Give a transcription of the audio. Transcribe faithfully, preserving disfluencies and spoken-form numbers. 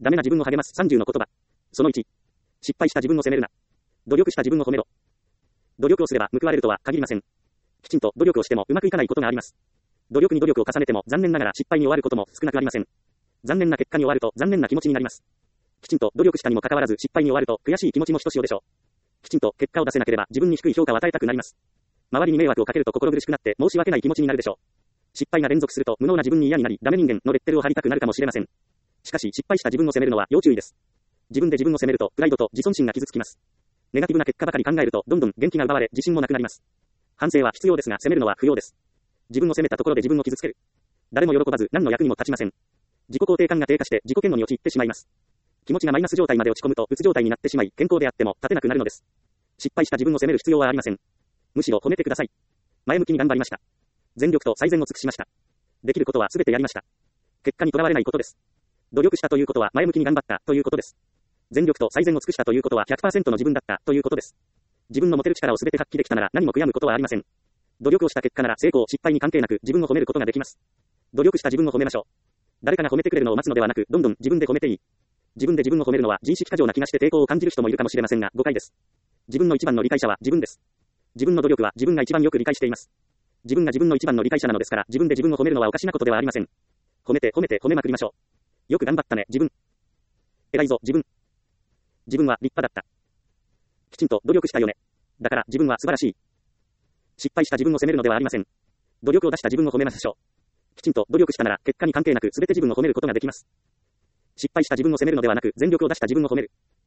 ダメな自分を励ますさんじゅうの言葉。そのいち。失敗した自分を責めるな。努力した自分を褒めろ。努力をすれば報われるとは限りません。きちんと努力をしてもうまくいかないことがあります。努力に努力を重ねても残念ながら失敗に終わることも少なくありません。残念な結果に終わると残念な気持ちになります。きちんと努力したにもかかわらず失敗に終わると悔しい気持ちもひとしおでしょう。きちんと結果を出せなければ自分に低い評価を与えたくなります。周りに迷惑をかけると心苦しくなって申し訳ない気持ちになるでしょう。失敗が連続すると無能な自分に嫌になりダメ人間のレッテルを貼りたくなるかもしれません。しかし失敗した自分を責めるのは要注意です。自分で自分を責めるとプライドと自尊心が傷つきます。ネガティブな結果ばかり考えるとどんどん元気が奪われ自信もなくなります。反省は必要ですが責めるのは不要です。自分を責めたところで自分を傷つける。誰も喜ばず何の役にも立ちません。自己肯定感が低下して自己嫌悪に陥ってしまいます。気持ちがマイナス状態まで落ち込むとうつ状態になってしまい健康であっても立てなくなるのです。失敗した自分を責める必要はありません。むしろ褒めてください。前向きに頑張りました。全力と最善を尽くしました。できることは全てやりました。結果にとらわれないことです。努力したということは前向きに頑張ったということです。全力と最善を尽くしたということは ひゃくパーセント の自分だったということです。自分の持てる力を全て発揮できたなら何も悔やむことはありません。努力をした結果なら成功失敗に関係なく自分を褒めることができます。努力した自分を褒めましょう。誰かが褒めてくれるのを待つのではなくどんどん自分で褒めていい。自分で自分を褒めるのは自意識過剰な気がして抵抗を感じる人もいるかもしれませんが誤解です。自分の一番の理解者は自分です。自分の努力は自分が一番よく理解しています。自分が自分の一番の理解者なのですから自分で自分を褒めるのはおかしなことではありません。褒めて褒めて褒めまくりましょう。よく頑張ったね自分。偉いぞ自分。自分は立派だった。きちんと努力したよね。だから自分は素晴らしい。失敗した自分を責めるのではありません。努力を出した自分を褒めましょう。きちんと努力したなら結果に関係なく全て自分を褒めることができます。失敗した自分を責めるのではなく全力を出した自分を褒める。